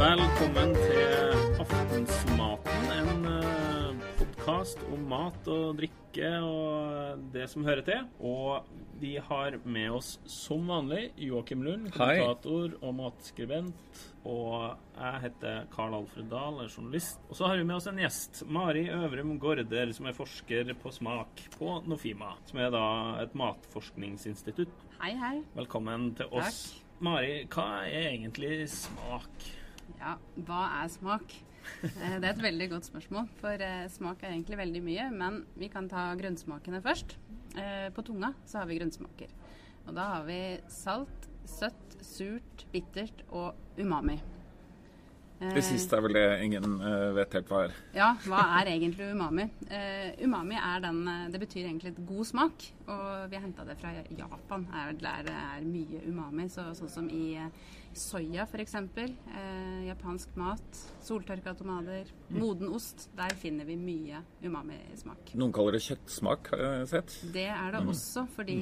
Velkommen til Aftensmaten, en podcast om mat og drikke og det som hører til. Og vi har med oss som vanlig Joakim Lund, kommentator og matskribent. Og jeg heter Karl Alfred Dahl, er journalist. Og så har vi med oss en gjest, Mari Øvrum Gårder, som er forsker på smak på Nofima, som er da et matforskningsinstitutt. Hei, hei. Velkommen til oss. Takk. Mari, hva er egentlig smak? Ja, hva er smak? Det er et veldig godt spørsmål, for smak er egentlig veldig mye, men vi kan ta grunnsmakene først. På tunga så har vi grunnsmaker. Og da har vi salt, søtt, surt, bittert og umami. Det siste er vel det ingen vet helt hva er. Ja, hva er egentlig umami? Umami er det betyr egentlig et god smak, og vi har hentet det fra Japan. Der er mye umami, sånn som i soja for eksempel, japansk mat, soltørka tomater, moden ost, der finner vi mye umami-smak. Noen kaller det kjøttsmak, har jeg sett. Det er det også, fordi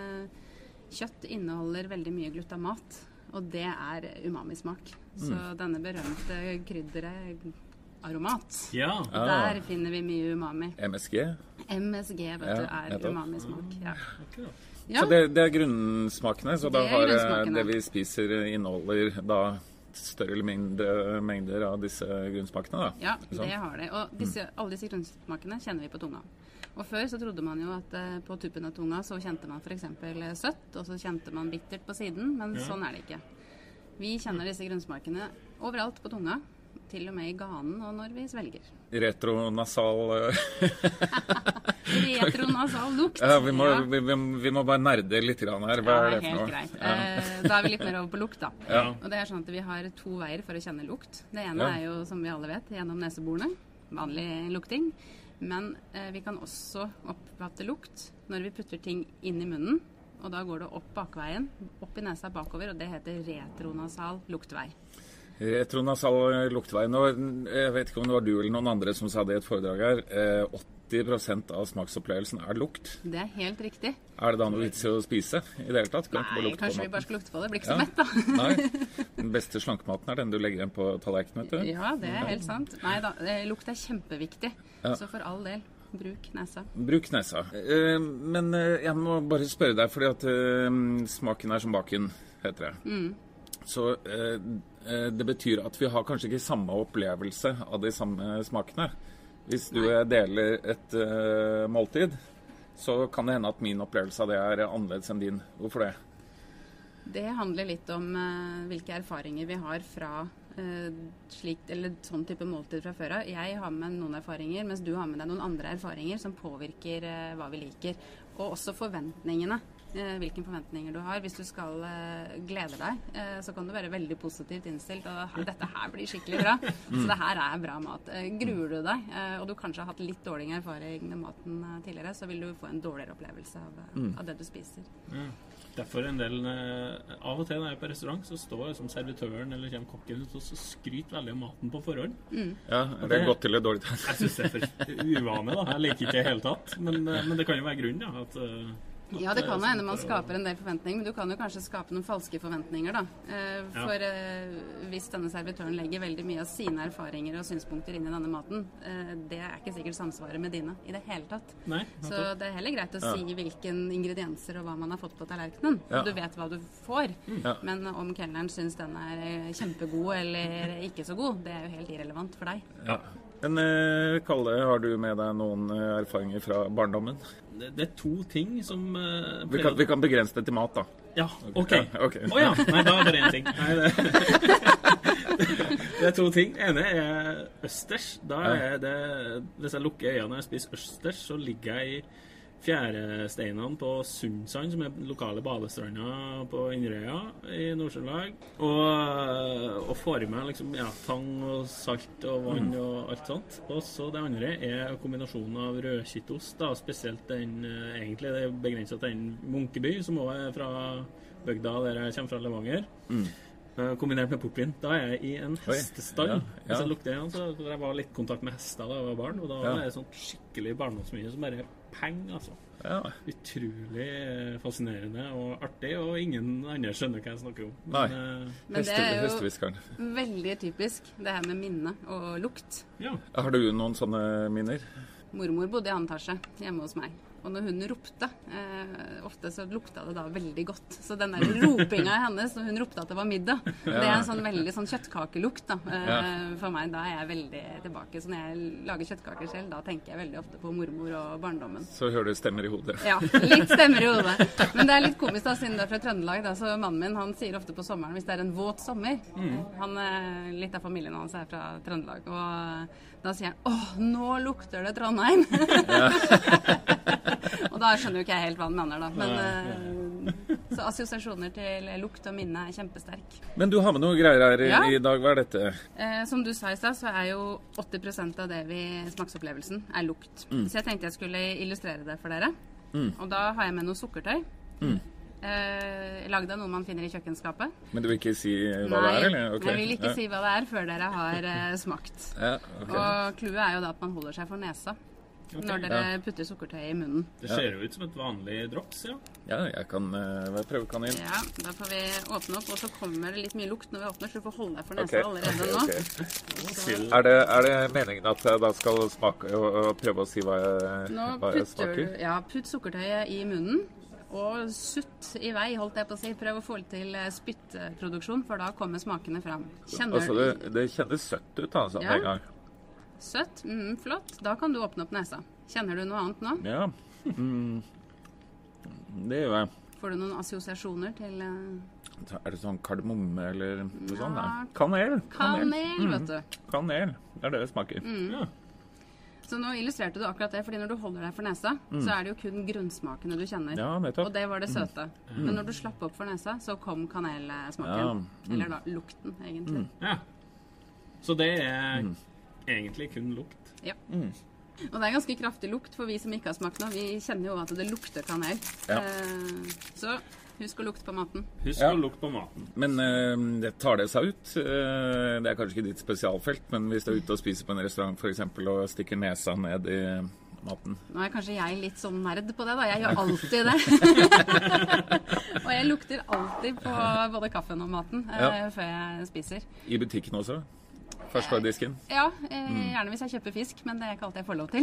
kjøtt inneholder veldig mye glutamat, og det er umami-smak. Så denne berømte krydderet aromat, der finner vi mye umami. MSG? MSG, vet du, er umami-smak. Ja. Ja. Så det er grunnsmakene, så da har det vi spiser inneholder da større eller mindre mengder av disse grunnsmakene da? Ja, det har det. Og alle disse grunnsmakene kjenner vi på tunga. Og før så trodde man jo at på tuppen av tunga så kjente man for eksempel søtt, og så kjente man bittert på siden, men sånn er det ikke. Vi kjenner disse grunnsmakene overalt på tunga, til og med i ganen og når vi svelger. Retronasal... Retronasal lukt. Ja, vi må bare nerde litt grann her. Hva er det for noe? Helt greit. Da er vi litt mer over på lukt da. Ja. Og det er sånn at vi har 2 veier for å kjenne lukt. Det ene er jo, som vi alle vet, gjennom neseborene. Vanlig lukting. Men vi kan også oppfatte lukt når vi putter ting inn i munnen. Og da går det opp bakveien, opp i nesa bakover, og det heter retronasal luktvei. Retronasal luktvei. Nå, jeg vet ikke om det var du eller noen andre som sa det i et foredrag her. 80% av smaksopplevelsen er lukt. Det er helt riktig. Er det da noe vits i å spise i det hele tatt? Nei, kanskje vi bare skal lukte på det. Blir ikke så mett da. Nei, den beste slankematen er den du legger igjen på tallerkenen, vet du. Ja, det er helt sant. Nei da, lukt er kjempeviktig. Så for all del, bruk nesa. Bruk nesa. Men jeg må bare spørre deg, fordi at smaken er som baken, heter det. Så det betyr at vi har kanskje ikke samme opplevelse av de samme smakene. Hvis du deler et måltid, så kan det hende at min opplevelse av det er annerledes enn din. Hvorfor det? Det handler litt om hvilke erfaringer vi har fra sånn type måltid fra før av. Jeg har med noen erfaringer, mens du har med deg noen andre erfaringer som påvirker hva vi liker. Og også forventningene. Hvilke forventninger du har. Hvis du skal glede deg, så kan du være veldig positivt innstilt, og dette her blir skikkelig bra. Så det her er bra mat. Gruer du deg, og du kanskje har hatt litt dårligere erfaring med maten tidligere, så vil du få en dårligere opplevelse av det du spiser. Derfor en del, av og til når jeg er på restaurant, så står som servitøren eller kommer kokken ut og så skryter veldig om maten på forhånd. Ja, er det godt eller dårlig? Jeg synes det er for uvane da. Jeg liker ikke helt tatt, men det kan jo være grunn, ja, at Ja, det kan hende man skaper en del forventninger, men du kan jo kanskje skape noen falske forventninger da. For hvis denne servitøren legger veldig mye av sine erfaringer og synspunkter inn i denne maten, det er ikke sikkert samsvaret med dine i det hele tatt. Nei, så det er heller greit å si hvilken ingredienser og hva man har fått på tallerkenen. Du vet hva du får, men om kelneren synes den er kjempegod eller ikke så god, det er jo helt irrelevant for deg. Ja. Men Kalle, har du med deg noen erfaringer fra barndommen? Det er 2 ting som... Vi kan begrense det til mat, da. Ja, ok. Ja. Nei, da er det en ting. Det er 2 ting. Det ene er østers. Da er det, hvis jeg lukker øynene når jeg spiser østers, så ligger jeg i fjæresteinene på Sundsand, som er lokale badestrander på Inderøya i Nord-Trøndelag, og får i meg liksom, tang og salt og vann og alt sånt. Og så det andre er kombinasjonen av rødkittost, da, spesielt den, egentlig det er begrenset til den Munkeby, som også er fra bygda der jeg kommer fra, Levanger. kombinert med portvin. Da er jeg i en hestestall. Ja. Hvis jeg lukter igjen, så jeg var litt i kontakt med hester da jeg var barn, og da var det sånn skikkelig barndomsminne som bare peng, altså. Ja. Utrolig fascinerende og artig, og ingen andre skjønner hva jeg snakker om. Nei. Men det er jo Hestehviskeren. veldig typisk, det her med minne og lukt. Ja. Har du noen sånne minner? Mormor bodde i annen etasje hjemme hos meg. Og når hun ropte, ofte så lukta det da veldig godt. Så den der ropinga i hennes når hun ropte at det var middag, det er en sånn veldig sånn kjøttkakelukt da. For meg. Da er jeg veldig tilbake. Så når jeg lager kjøttkaker selv, da tenker jeg veldig ofte på mormor og barndommen. Så hører du stemmer i hodet. Ja, litt stemmer i hodet. Men det er litt komisk da, siden det er fra Trøndelag. Da. Så mannen min, han sier ofte på sommeren, hvis det er en våt sommer, litt av familien hans er fra Trøndelag, og da sier han, åh, nå lukter det Trondheim. Og da skjønner jo ikke jeg helt hva han mener da. Men, så assosiasjoner til lukt og minne er kjempesterk. Men du har med noe greier her i dag. Hva er dette? Som du sa i sted, så er jo 80% av det smaksopplevelsen er lukt. Så jeg tenkte jeg skulle illustrere det for dere. Og da har jeg med noe sukkertøy. Lagd av noe man finner i kjøkkenskapet. Men du vil ikke si hva det er, eller? Okay. Jeg vil ikke si hva det er før dere har smakt. Og clouet er jo da at man holder seg for nesa når dere putter sukkertøy i munnen. Det ser jo ut som et vanlig drops, Ja, jeg kan prøve kanin. Ja, da får vi åpne opp, og så kommer det litt mye lukt når vi åpner, så du får holde deg for nesa allerede nå. Er det meningen at jeg da skal smake og prøve å si hva jeg smaker? Ja, putt sukkertøyet i munnen. Og sutt i vei, holdt jeg på å si. Prøv å få til spyttproduksjon, for da kommer smakene fram. Det kjennes søtt ut, altså, med en gang. Søtt? Flott. Da kan du åpne opp nesa. Kjenner du noe annet nå? Ja. Det gjør jeg. Får du noen assosiasjoner til Er det sånn kardemomme eller noe sånt? Ja. Kanel, vet du. Kanel, det er det smaker. Ja. Så nå illustrerte du akkurat det, fordi når du holder deg for nesa, så er det jo kun grunnsmakene du kjenner. Ja, nettopp. Og det var det søte. Men når du slapp opp for nesa, så kom kanelsmaken. Eller da lukten, egentlig. Ja. Så det er egentlig kun lukt. Ja. Og det er ganske kraftig lukt for vi som ikke har smakt noe. Vi kjenner jo at det lukter kanel. Ja. Så husk å lukte på maten. Husk å lukte på maten. Men det tar det seg ut. Det er kanskje ikke ditt spesialfelt, men hvis du er ute og spiser på en restaurant for eksempel, og stikker nesa ned i maten. Nå er kanskje jeg litt sånn nerd på det da. Jeg gjør alltid det. Og jeg lukter alltid på både kaffen og maten før jeg spiser. I butikken også? Først på disken? Ja, gjerne hvis jeg kjøper fisk, men det er ikke alt jeg får lov til.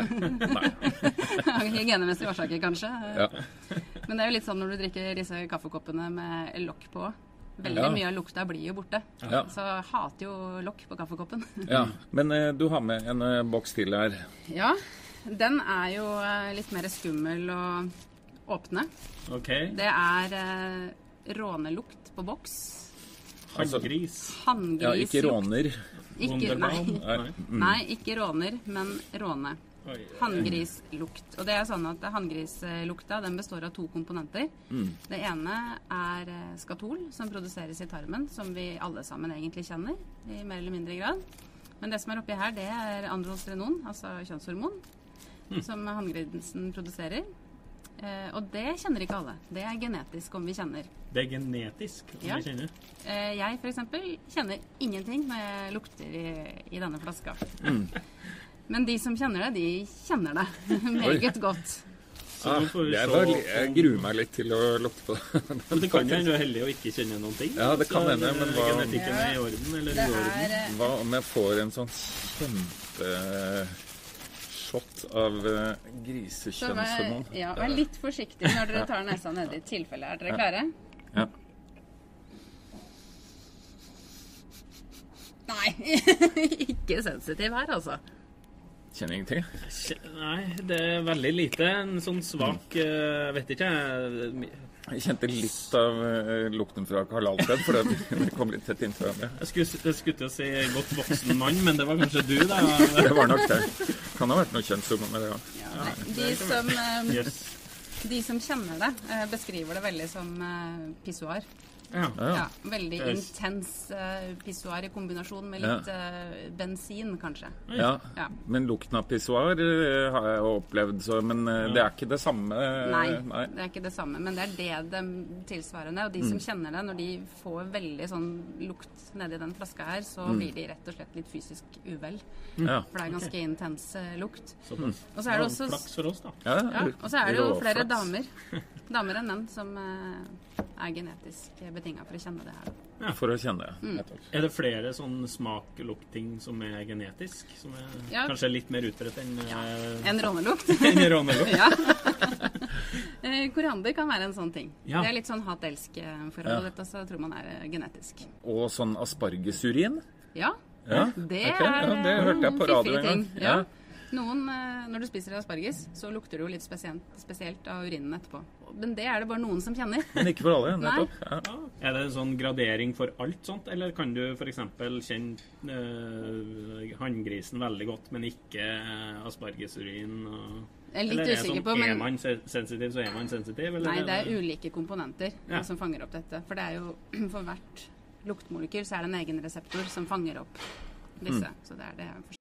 Nei. Hygienemessige årsaker, kanskje. Ja. Men det er jo litt sånn når du drikker disse kaffekoppene med lokk på. Veldig mye av lukta blir jo borte. Ja. Så jeg hater jo lokk på kaffekoppen. Ja, men du har med en boks til her. Ja, den er jo litt mer skummel å åpne. Ok. Det er rånelukt på boks. Hanngris. Ja, ikke råner. Nei, ikke råner, men råne. Hanngrislukt. Og det er sånn at hanngrislukta, den består av 2 komponenter. Det ene er skatol, som produseres i tarmen, som vi alle sammen egentlig kjenner, i mer eller mindre grad. Men det som er oppi her, det er androstenon, altså kjønnshormon, som hanngrisen produserer. Og det kjenner ikke alle. Det er genetisk om vi kjenner. Det er genetisk om vi kjenner? Jeg for eksempel kjenner ingenting når jeg lukter i denne flaska. Men de som kjenner det, de kjenner det meget godt. Jeg gruer meg litt til å lukte på det. Men det kan jo være heldig å ikke kjenne noen ting. Ja, det kan hende, men hva... Genetikken er i orden, eller i orden? Hva om jeg får en sånn shot av grisekjønnshormon? Ja, vær litt forsiktig når dere tar nesa ned i tilfelle. Er dere klare? Ja. Nei, ikke sensitiv her, altså. Kjenner ingenting? Nei, det er veldig lite. En sånn svak, vet ikke jeg kjente litt av lukten fra Karl Alfred, for det kom litt tett inntil hverandre. Jeg skulle til å si godt voksen mann, men det var kanskje du da. Det var nok det. Kan ha vært noe kjønnshormon med det, De som kjenner det, beskriver det veldig som pissoar. Ja, veldig intens pissoar I kombinasjon med litt bensin, kanskje. Ja, men lukten av pissoar har jeg opplevd, men det ikke det samme. Nei, det ikke det samme, men det det de tilsvarende, og de som kjenner det, når de får veldig sånn lukt nedi den flaska her, så blir de rett og slett litt fysisk uvel. For det ganske intens lukt. Og så det også... Flaks for oss, da. Og så det jo flere damer enn menn som genetisk betinget for å kjenne det her. For å kjenne det. Det flere sånn smak-luktting som genetisk, som kanskje litt mer utbredt enn... En rånelukt. En rånelukt. Koriander kan være en sånn ting. Det litt sånn hat-elsk-forhold, dette så tror man genetisk. Og sånn aspargesurin? Ja, det det hørte jeg på radio en gang. Noen, når du spiser asparges, så lukter det jo litt spesielt av urinen etterpå. Men det det bare noen som kjenner. Men ikke for alle, nettopp. Det en sånn gradering for alt sånt, eller kan du for eksempel kjenne handgrisen veldig godt, men ikke aspargesurin? Jeg litt usikker på, men... man sensitiv, så man sensitiv? Eller? Nei, det ulike komponenter som fanger opp dette. For det jo, for hvert luktmolekyl, så det en egen reseptor som fanger opp disse. Så det det forskjellig.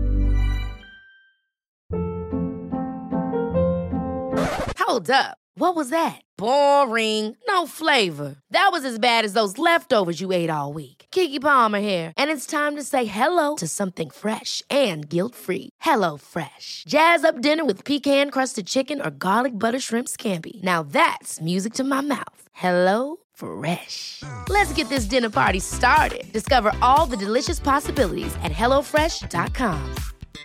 Hold up. What was that? Boring. No flavor. That was as bad as those leftovers you ate all week. Keke Palmer here, and it's time to say hello to something fresh and guilt-free. Hello Fresh. Jazz up dinner with pecan-crusted chicken or garlic butter shrimp scampi. Now that's music to my mouth. Hello Fresh. Let's get this dinner party started. Discover all the delicious possibilities at HelloFresh.com.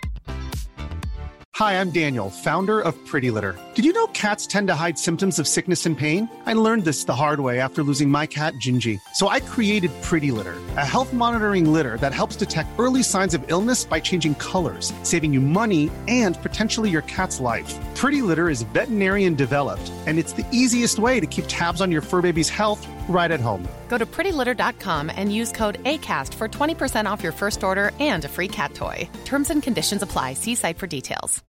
Hi, I'm Daniel, founder of Pretty Litter. Did you know cats tend to hide symptoms of sickness and pain? I learned this the hard way after losing my cat, Gingy. So I created Pretty Litter, a health monitoring litter that helps detect early signs of illness by changing colors, saving you money and potentially your cat's life. Pretty Litter is veterinarian developed, and it's the easiest way to keep tabs on your fur baby's health right at home. Go to prettylitter.com and use code ACAST for 20% off your first order and a free cat toy. Terms and conditions apply. See site for details.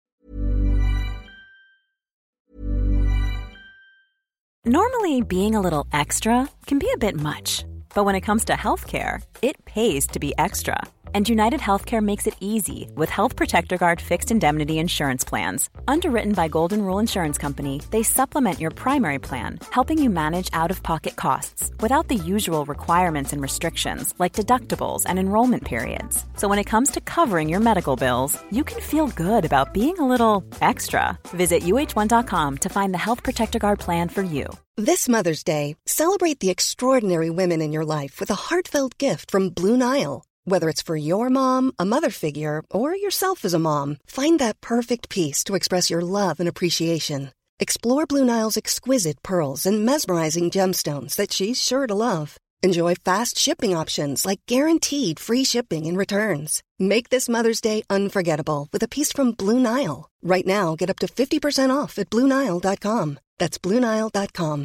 Normally, being a little extra can be a bit much, but when it comes to healthcare, it pays to be extra. And United Healthcare makes it easy with Health Protector Guard fixed indemnity insurance plans. Underwritten by Golden Rule Insurance Company, they supplement your primary plan, helping you manage out-of-pocket costs without the usual requirements and restrictions like deductibles and enrollment periods. So when it comes to covering your medical bills, you can feel good about being a little extra. Visit uh1.com to find the Health Protector Guard plan for you. This Mother's Day, celebrate the extraordinary women in your life with a heartfelt gift from Blue Nile. Whether it's for your mom, a mother figure, or yourself as a mom, find that perfect piece to express your love and appreciation. Explore Blue Nile's exquisite pearls and mesmerizing gemstones that she's sure to love. Enjoy fast shipping options like guaranteed free shipping and returns. Make this Mother's Day unforgettable with a piece from Blue Nile. Right now, get up to 50% off at BlueNile.com. That's BlueNile.com.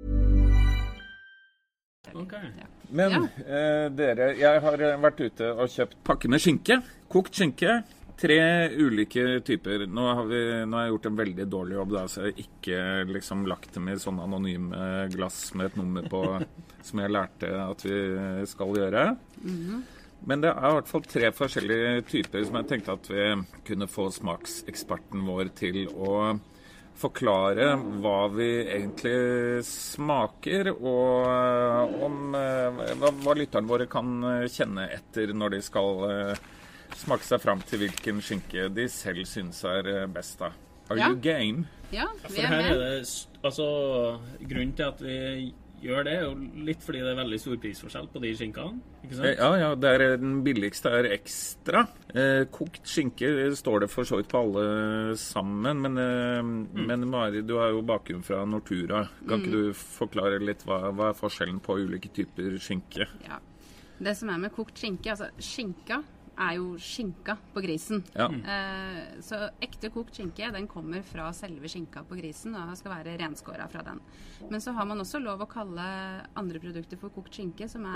Okay. Men dere, jeg har vært ute og kjøpt pakke med skinke, kokt skinke, 3 ulike typer. Nå har jeg gjort en veldig dårlig jobb da, så jeg har ikke liksom lagt dem i sånne anonyme glass med et nummer på, som jeg lærte at vi skal gjøre. Men det i hvert fall 3 forskjellige typer som jeg tenkte at vi kunne få smakseksperten vår til å forklare hva vi egentlig smaker, og hva lytterne våre kan kjenne etter når de skal smake seg fram til hvilken skinke de selv synes best da. Are you game? Ja, vi med. Altså, grunnen til at vi gjør det jo litt fordi det veldig stor prisforskjell på de skinkene, ikke sant? Ja, den billigste ekstra. Kokt skinke står det for så vidt på alle sammen, men Mari, du har jo bakgrunn fra Nortura. Kan ikke du forklare litt hva forskjellen på ulike typer skinke? Ja, det som med kokt skinke, altså skinka jo skinka på grisen. Ja. Så ekte kokt skinke, den kommer fra selve skinka på grisen, og skal være renskåret fra den. Men så har man også lov å kalle andre produkter for kokt skinke, som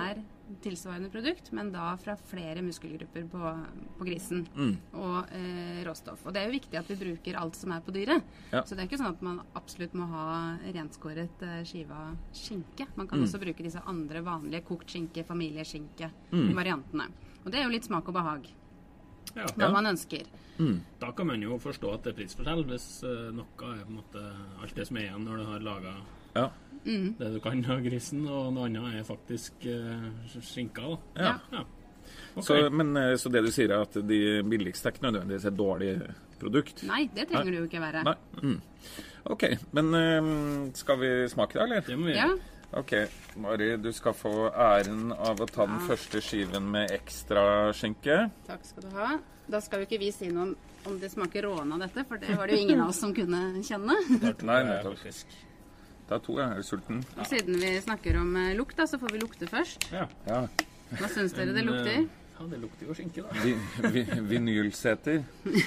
tilsvarende produkt, men da fra flere muskelgrupper på grisen og råstoff. Og det er jo viktig at vi bruker alt som er på dyret. Ja. Så det er ikke sånn at man absolutt må ha renskåret skiva skinke. Man kan også bruke disse andre vanlige kokt skinke, familieskinke-variantene. Og det er jo litt smak og behag. Hva man ønsker. Da kan man jo forstå at det er prisforskjell hvis noe er på en måte alt det som er igjen når du har laget det du kan av grisen, og noe annet er faktisk skinka da. Okay. Så det du sier er at de billigste er ikke nødvendigvis et dårlig produkt? Nei, det trenger det jo ikke være. Nei. Ok, men skal vi smake det, eller? Det må vi gjøre. Ok, Mari, du skal få æren av å ta den første skiven med ekstra skinke. Takk skal du ha. Da skal jo ikke vi si noe om det smaker råne av dette, for det var det jo ingen av oss som kunne kjenne. Nei, nettopp. Det er to, jeg er sulten. Og siden vi snakker om lukt, da, så får vi lukte først. Ja. Hva synes dere det lukter? Ja, det lukter jo skinke da. Vinylseter.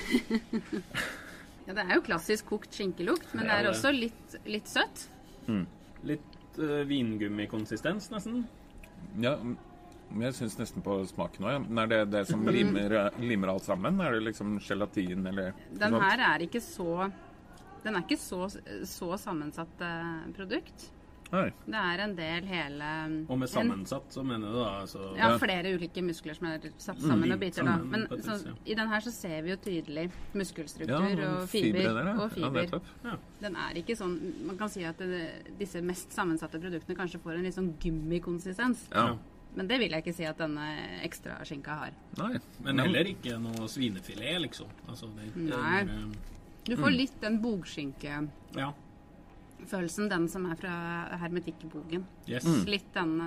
Ja, det er jo klassisk kokt skinkelukt, men det er også litt søtt. Litt vingummikonsistens nesten. Ja, men jeg synes nesten på smaken også. Men er det som limer alt sammen? Er det liksom gelatin eller Den her er ikke så... Den er ikke så sammensatt produkt. Nei. Det er en del hele... Og med sammensatt, så mener du da? Altså, ja, flere ulike muskler som er satt sammen og biter da. Men i den her så ser vi jo tydelig muskelstruktur og fiber. Ja. Den er ikke sånn... Man kan si at disse mest sammensatte produktene kanskje får en litt sånn gummikonsistens. Ja. Men det vil jeg ikke si at denne ekstra skinka har. Nei. Men heller ikke noe svinefilet, liksom. Altså, Nei. Du får litt den bogskinke... Ja. Følelsen, den som er fra hermetikkbogen. Yes. Litt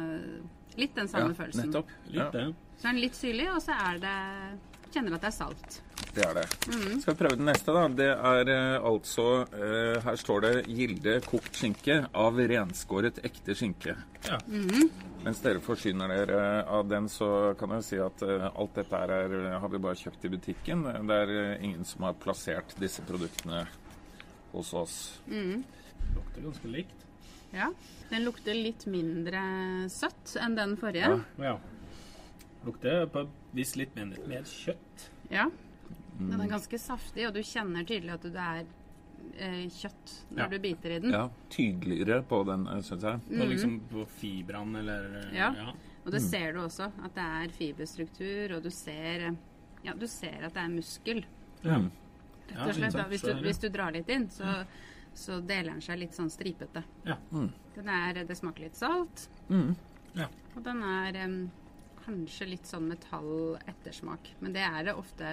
den samme følelsen. Nettopp. Litt det. Så er den litt syrlig, og så er det... Kjenner at det er salt. Det er det. Skal vi prøve den neste da? Det er altså... her står det Gilde kokt skinke av renskåret ekte skinke. Ja. Mens dere forsyner dere av den, så kan jeg si at alt dette har vi bare kjøpt i butikken. Det er ingen som har plassert disse produktene hos oss. Lukter ganske likt. Ja, den lukter litt mindre søtt enn den forrige. Ja. Lukter på vis litt mer kjøtt. Ja, den er ganske saftig, og du kjenner tydelig at det er kjøtt når du biter i den. Ja, tydeligere på den, synes jeg. Og liksom på fibran, eller... Ja, og det ser du også, at det er fiberstruktur, og du ser at det er muskel. Ja. Rett og slett, da, hvis du drar litt inn, så deler den seg litt sånn stripete. Ja. Det smaker litt salt. Ja. Og den er kanskje litt sånn metall ettersmak. Men det er det ofte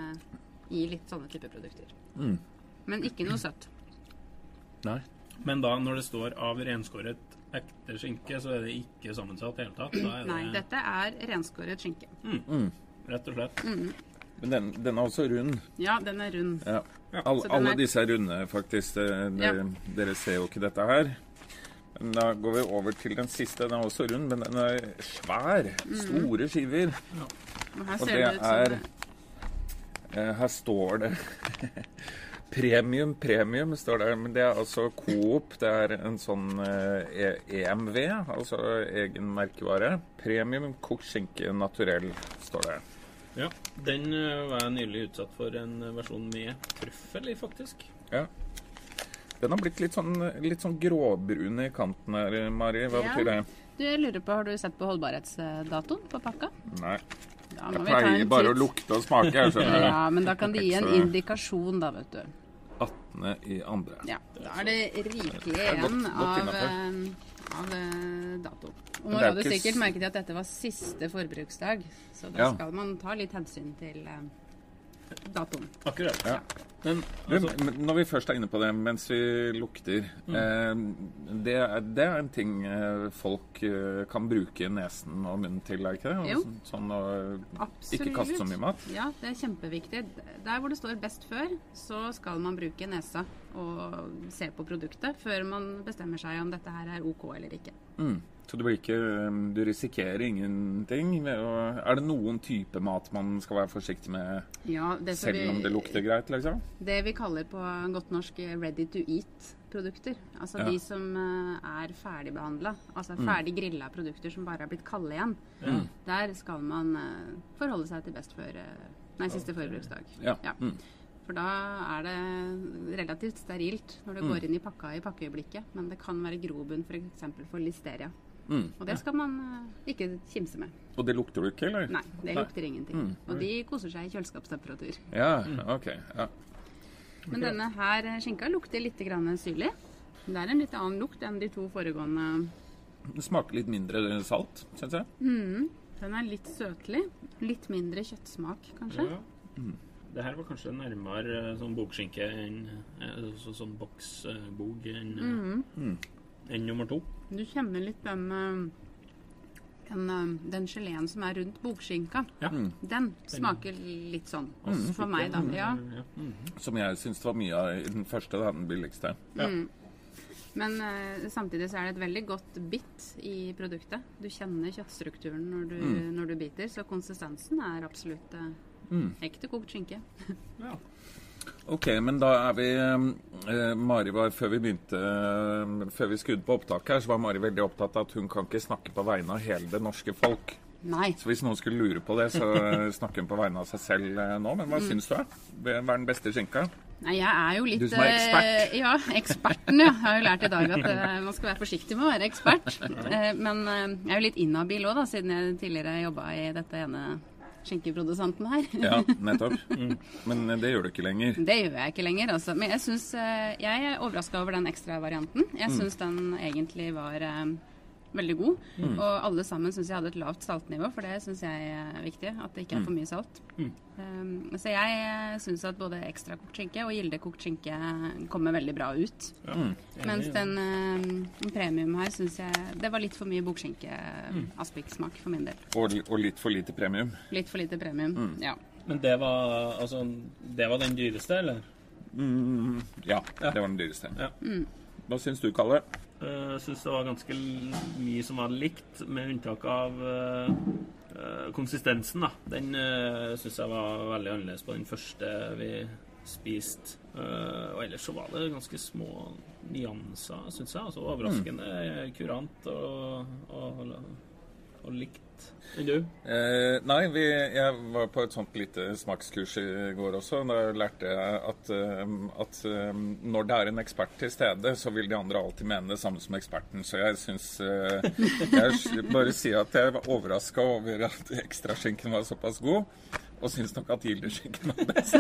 i litt sånne type produkter. Men ikke noe søtt. Nei. Men da, når det står av renskåret ekte skinke, så er det ikke sammensatt helt tatt? Nei, dette er renskåret skinke. Rett og slett. Men den er også rund. Ja, den er rund. Ja. Alle disse er runde, faktisk. Dere ser jo ikke dette her. Men da går vi over til den siste. Den er også rund, men den er svær. Store skiver. Ja. Og her og ser det ut som... Her står det... Premium står det, men det er altså Coop. Det er en sånn EMV, altså egen merkevare. Premium kokt skinke naturell, står det. Ja, den var jeg nylig utsatt for en versjon med trøffel i, faktisk. Ja. Den har blitt litt sånn gråbrun i kanten her, Mari. Hva betyr det? Jeg lurer på, har du sett på holdbarhetsdatoen på pakka? Nei. Ja, jeg pleier bare å lukte og smake, jeg skjønner. Ja, men da kan de gi en indikasjon da, vet du. 18. i andre. Ja, da er det rikelig igjen av dato. Og nå har du sikkert merket at dette var siste forbruksdag, så da skal man ta litt hensyn til datoen. Akkurat. Ja. Men når vi først er inne på det, mens vi lukter, det er en ting folk kan bruke nesen og munnen til, er ikke det? Jo. Sånn å ikke kaste så mye mat. Ja, det er kjempeviktig. Der hvor det står best før, så skal man bruke nesa og se på produktet før man bestemmer seg om dette her er ok eller ikke. Så du risikerer ingenting? Er det noen type mat man skal være forsiktig med, Ja, selv om det lukter greit, liksom? Det vi kaller på godt norsk ready to eat-produkter. Altså de som er ferdigbehandlet. Altså ferdig grillet produkter som bare er blitt kalde igjen. Der skal man forholde seg til siste forbruksdag. Ja. For da er det relativt sterilt når det går inn i pakkeøyeblikket. Men det kan være grobunn for eksempel for listeria. Og det skal man ikke kimse med. Og det lukter du ikke, eller? Nei, det lukter ingenting. Og de koser seg i kjøleskapstemperatur. Ja, ok. Ja. Men denne her skinka lukter litt syrlig. Det er en litt annen lukt enn de to foregående. Det smaker litt mindre salt, synes jeg. Den er litt søtlig. Litt mindre kjøttsmak, kanskje. Det her var kanskje nærmere sånn bokskinke sånn boksbog enn nummer 2. Du kjenner litt den geleen som er rundt bokskinka. Den smaker litt sånn, også for meg da. Ja. Som jeg synes var mye av den første, den billigste. Men samtidig så er det et veldig godt bitt i produktet. Du kjenner kjøttstrukturen når du biter, så konsistensen er absolutt ekte kokt skinke. Ja. Ok, men da er vi Mari før vi skudde på opptak her, så var Mari veldig opptatt av at hun kan ikke snakke på vegne av hele det norske folk. Nei. Så hvis noen skulle lure på det, så snakker hun på vegne av seg selv nå. Men hva synes du hva er den beste skinka? Nei, jeg er jo litt... Du som er ekspert. Ja, eksperten, ja. Jeg har jo lært i dag at man skal være forsiktig med å være ekspert. Men jeg er jo litt inhabil også da, siden jeg tidligere jobbet i dette ene skinkeprodusenten her. Ja, nettopp. Men det gjør du ikke lenger. Det gjør jeg ikke lenger, altså. Men jeg er overrasket over den ekstra varianten. Jeg synes den egentlig var veldig god. Og alle sammen synes jeg hadde et lavt saltnivå, for det synes jeg er viktig, at det ikke er for mye salt. Så jeg synes at både ekstra kokt skinke og Gilde kokt skinke kommer veldig bra ut. Mens den premium her synes jeg, det var litt for mye bokskinke-aspektsmak for min del. Og litt for lite premium. Litt for lite premium, ja. Men det var den dyreste, eller? Ja, det var den dyreste. Ja. Hva synes du, Kalle? Jeg synes det var ganske mye som var likt, med unntak av konsistensen da. Den synes jeg var veldig annerledes på den første vi spiste. Og ellers så var det ganske små nyanser, synes jeg. Altså overraskende kurant og likt. Enn du? Nei, jeg var på et sånt lite smakskurs i går også. Da lærte jeg at når det er en ekspert til stede, så vil de andre alltid mene det samme som eksperten. Så jeg synes jeg bare sier at jeg var overrasket over at ekstraskinken var såpass god, og synes nok at Gilde-skinken var best.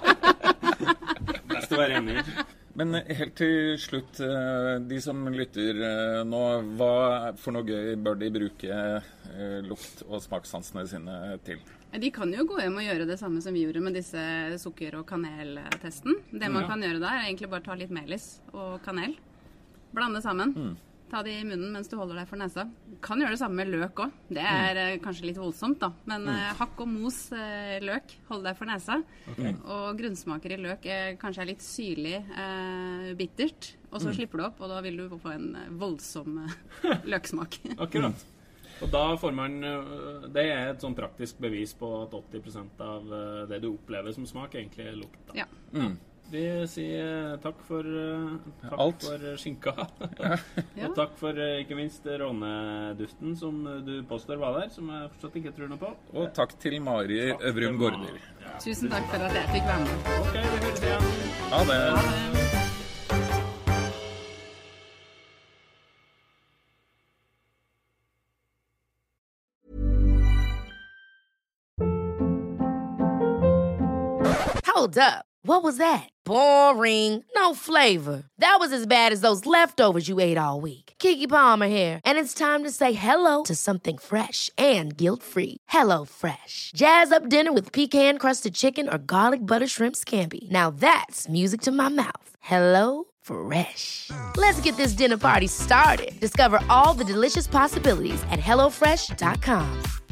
Best å være enig. Men helt til slutt, de som lytter nå, hva for noe gøy bør de bruke lukt- og smakssansene sine til? De kan jo gå hjem og gjøre det samme som vi gjorde med disse sukker- og kaneltesten. Det man kan gjøre da er egentlig bare ta litt melis og kanel. Blande sammen. Ta det i munnen mens du holder deg for nesa. Kan gjøre det samme med løk også. Det er kanskje litt voldsomt da. Men hakk og mos løk, hold deg for nesa. Og grunnsmaker i løk kanskje er litt syrlig, bittert. Og så slipper du opp, og da vil du få en voldsom løksmak. Akkurat. Og da får man, det er et sånn praktisk bevis på at 80% av det du opplever som smak egentlig er lukt da. Ja. Vi sier takk for skinka. Og takk for ikke minst råneduften som du påstår var der, som jeg fortsatt ikke tror noe på. Og takk til Mari Øvrum Gaarder. Tusen takk for at jeg fikk være med. Ok, vi høres igjen. Ha det. Hold up. What was that? Boring. No flavor. That was as bad as those leftovers you ate all week. Keke Palmer here, and it's time to say hello to something fresh and guilt-free. Hello Fresh. Jazz up dinner with pecan-crusted chicken or garlic butter shrimp scampi. Now that's music to my mouth. Hello Fresh. Let's get this dinner party started. Discover all the delicious possibilities at HelloFresh.com.